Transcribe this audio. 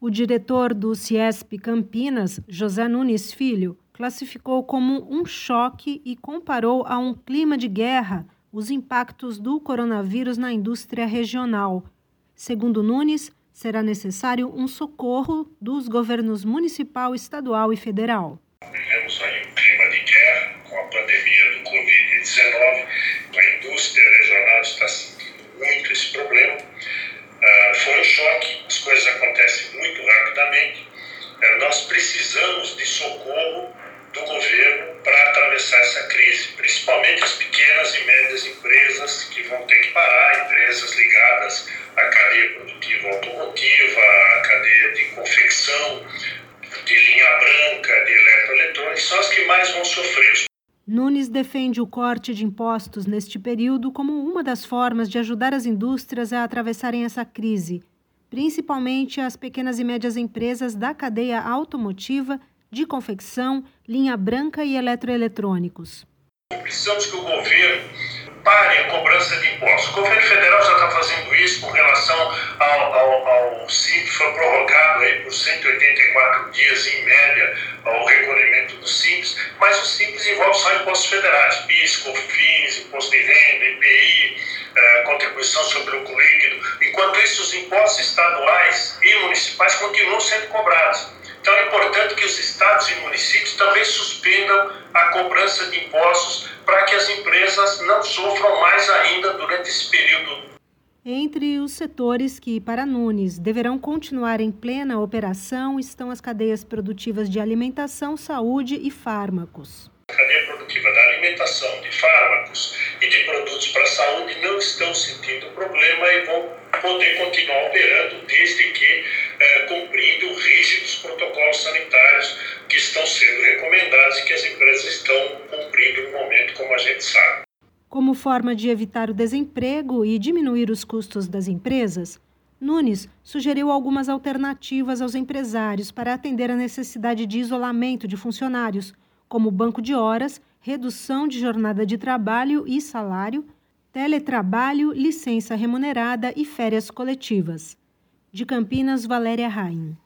O diretor do Ciesp Campinas, José Nunes Filho, classificou como um choque e comparou a um clima de guerra os impactos do coronavírus na indústria regional. Segundo Nunes, será necessário um socorro dos governos municipal, estadual e federal. Vivemos aí um clima de guerra com a pandemia do Covid-19. A indústria regional está sentindo muito esse problema. Foi um choque, as coisas acontecem muito rapidamente. Nós precisamos de socorro do governo para atravessar essa crise, principalmente as pequenas e médias empresas que vão ter que parar, empresas ligadas à cadeia produtiva automotiva, à cadeia de confecção, de linha branca, de eletroeletrônicos, são as que mais vão sofrer. Nunes defende o corte de impostos neste período como uma das formas de ajudar as indústrias a atravessarem essa crise, principalmente as pequenas e médias empresas da cadeia automotiva, de confecção, linha branca e eletroeletrônicos. Precisamos que o governo pare a cobrança de impostos. O governo federal já está fazendo isso com relação ao Simples, foi prorrogado aí por 184 dias em média o recolhimento do Simples, mas o Simples envolve só impostos federais, PIS, COFINS, imposto de renda, IPI, contribuição sobre lucro líquido. Enquanto isso, os impostos estaduais e municipais continuam sendo cobrados. Então é importante que os estados e municípios também suspendam a cobrança de impostos para que as empresas não sofram mais ainda durante esse período. Entre os setores que, para Nunes, deverão continuar em plena operação estão as cadeias produtivas de alimentação, saúde e fármacos. A cadeia produtiva da alimentação, de fármacos e de produtos para a saúde não estão sentindo problema e vão poder continuar operando desde que cumprindo rígidos protocolos sanitários que estão sendo recomendados e que as empresas estão cumprindo no momento, como a gente sabe. Como forma de evitar o desemprego e diminuir os custos das empresas, Nunes sugeriu algumas alternativas aos empresários para atender a necessidade de isolamento de funcionários, como banco de horas, redução de jornada de trabalho e salário, teletrabalho, licença remunerada e férias coletivas. De Campinas, Valéria Raim.